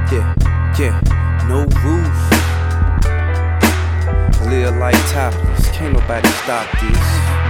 Yeah, no roof. Live like topless, can't nobody stop this.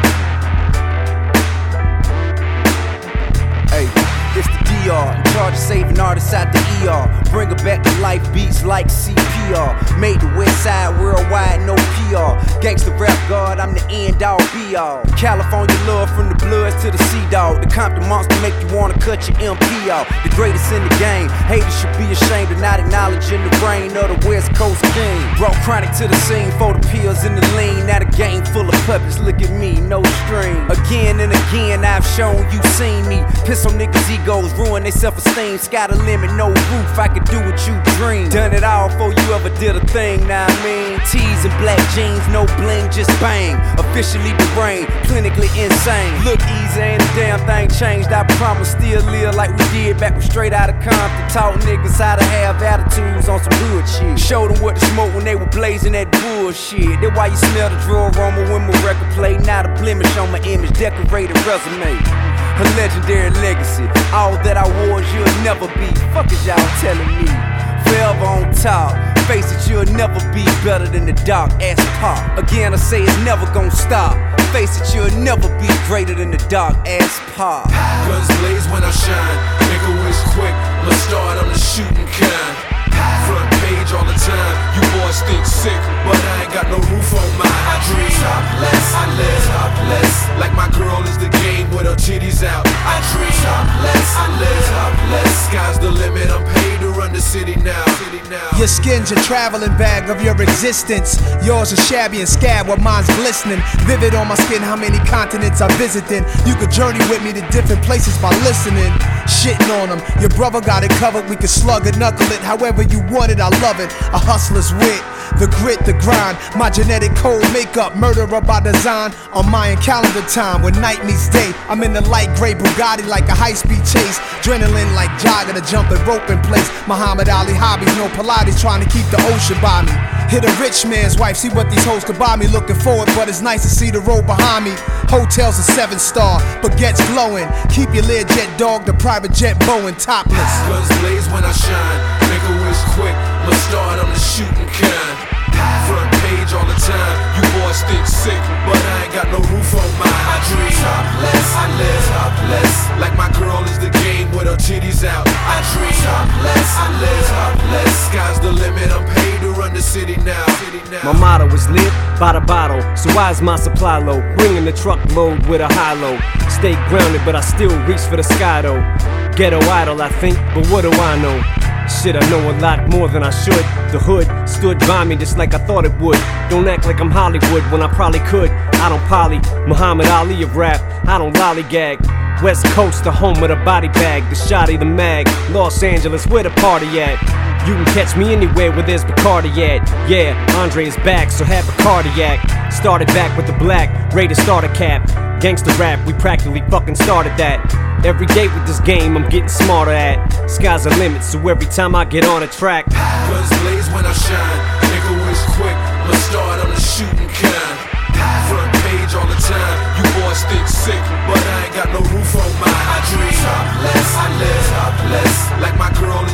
Hey, it's the DR, in charge of saving artists out the ER. Bring her back to life, beats like CPR. Made the West Side worldwide, no PR. Gangsta rap god, I'm the end all be all. California love from the Bloods to the Sea Dog. The Compton monster make you wanna cut your MP off. The greatest in the game, haters should be ashamed of not acknowledging the reign of the West Coast king. Brought chronic to the scene for the pills and the lean. Now the game full of puppets, look at me, no string. Again and again, I've shown you seen me. Piss on niggas' egos, ruin their self-esteem. Sky the limit, no roof, I could do what you dream. Done it all before you ever did a thing, now I mean. Tees and black jeans, no bling, just bang. Officially deranged, clinically insane. Look easy, ain't a damn thing changed. I promise still live like we did back when straight out of Compton. Taught niggas how to have attitudes on some hood shit. Showed them what to smoke when they were blazing that bullshit. That's why you smell the draw aroma when my record play. Not a blemish on my image, decorated resume. A legendary legacy, all that I was you'll never be. Fuck is y'all telling me? Forever on top, face it, you'll never be better than the dark ass pop. Again I say it's never gonna stop. Face it, you'll never be greater than the dark ass pop. Guns blaze when I shine, make a wish quick, let's start on the shooting kind. Front page all the time, you boys think sick, but I ain't got no roof on mine. I dream topless, I live topless, like my girl is the game with her titties out. I dream topless, I live topless, sky's the limit, I'm paid to run the city now. Your skin's your traveling bag of your existence. Yours is shabby and scab while mine's glistening. Vivid on my skin, how many continents I visited. You could journey with me to different places by listening. Shitting on them, your brother got it covered. We can slug it, knuckle it, however you want it, I love it. A hustler's wit, the grit, the grind. My genetic code makeup, murderer by design. On Mayan calendar time, when night meets day, I'm in the light gray Bugatti like a high-speed chase. Adrenaline like jogging, a jumping rope in place. Muhammad Ali hobbies, no Pilates, trying to keep the ocean by me. Hit a rich man's wife, see what these hoes could buy me. Looking forward, but it's nice to see the road behind me. Hotels a 7-star, baguettes glowing. Keep your Learjet dog, the private jet Boeing topless. Guns blaze when I shine, make a wish quick, let's start on the shooting kind. Front page all the time, you boys think sick, but I ain't got no roof on mine. I dream topless, I live topless, like my girl is the game with her titties out. I dream topless, I live topless, sky's the limit, I'm paid to run the city now. My motto is live by the bottle, so why is my supply low? Bringing the truckload with a high low. Stay grounded, but I still reach for the sky though. Ghetto idol, I think, but what do I know? Shit, I know a lot more than I should. The hood stood by me just like I thought it would. Don't act like I'm Hollywood when I probably could. I don't poly, Muhammad Ali of rap, I don't lollygag. West Coast, the home of the body bag, the shotty, the mag. Los Angeles, where the party at? You can catch me anywhere where there's Bacardi at. Yeah, Andre is back, so have a cardiac. Started back with the black, ready to start a cap. Gangsta rap, we practically fucking started that. Every day with this game, I'm getting smarter at. Sky's the limit, so every time I get on a track. Guns blaze when I shine, make a wish quick, let's start on the shooting kind. Front page all the time, you boys think sick, but I ain't got no roof on mine. I dream topless, I live topless, like my girl